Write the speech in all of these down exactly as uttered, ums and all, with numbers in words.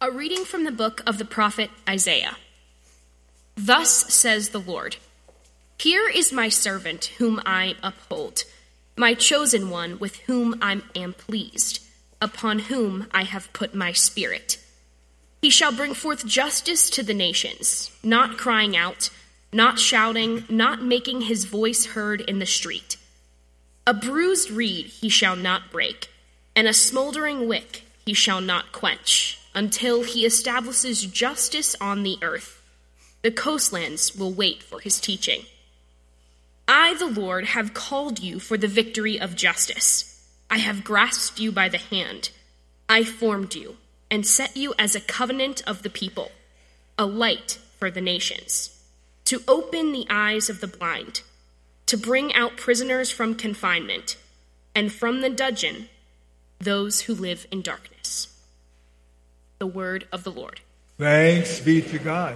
A reading from the book of the prophet Isaiah. Thus says the Lord, "Here is my servant whom I uphold, my chosen one with whom I am pleased, upon whom I have put my spirit. He shall bring forth justice to the nations, not crying out, not shouting, not making his voice heard in the street. A bruised reed he shall not break, and a smoldering wick he shall not quench, until he establishes justice on the earth. The coastlands will wait for his teaching. I, the Lord, have called you for the victory of justice. I have grasped you by the hand. I formed you and set you as a covenant of the people, a light for the nations, to open the eyes of the blind, to bring out prisoners from confinement, and from the dungeon those who live in darkness." The word of the Lord. Thanks be to God.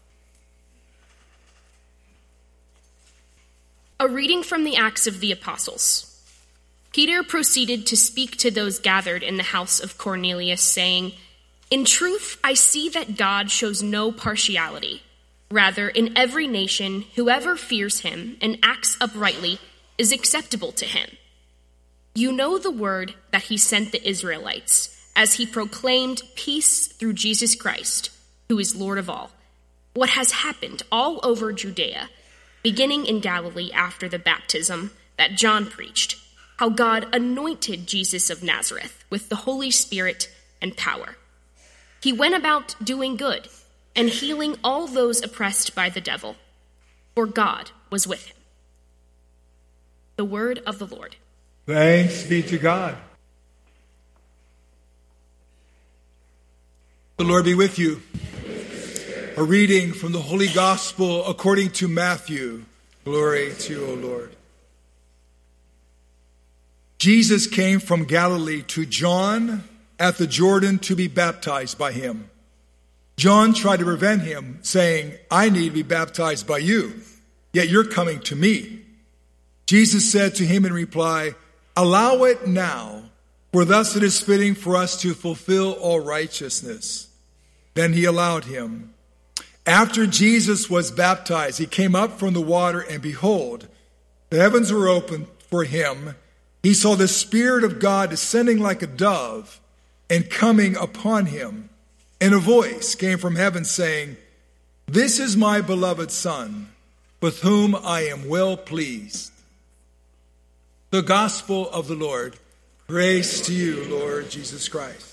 A reading from the Acts of the Apostles. Peter proceeded to speak to those gathered in the house of Cornelius, saying, "In truth, I see that God shows no partiality. Rather, in every nation, whoever fears him and acts uprightly is acceptable to him. You know the word that he sent the Israelites, as he proclaimed peace through Jesus Christ, who is Lord of all. What has happened all over Judea, beginning in Galilee after the baptism that John preached, how God anointed Jesus of Nazareth with the Holy Spirit and power. He went about doing good and healing all those oppressed by the devil, for God was with him." The word of the Lord. Thanks be to God. The Lord be with you. A reading from the Holy Gospel according to Matthew. Glory to you, O Lord. Jesus came from Galilee to John at the Jordan to be baptized by him. John tried to prevent him, saying, "I need to be baptized by you, yet you're coming to me." Jesus said to him in reply, "Allow it now, for thus it is fitting for us to fulfill all righteousness." Then he allowed him. After Jesus was baptized, he came up from the water, and behold, the heavens were opened for him. He saw the Spirit of God descending like a dove and coming upon him. And a voice came from heaven saying, "This is my beloved Son, with whom I am well pleased." The Gospel of the Lord. Praise to you, Lord Jesus Christ.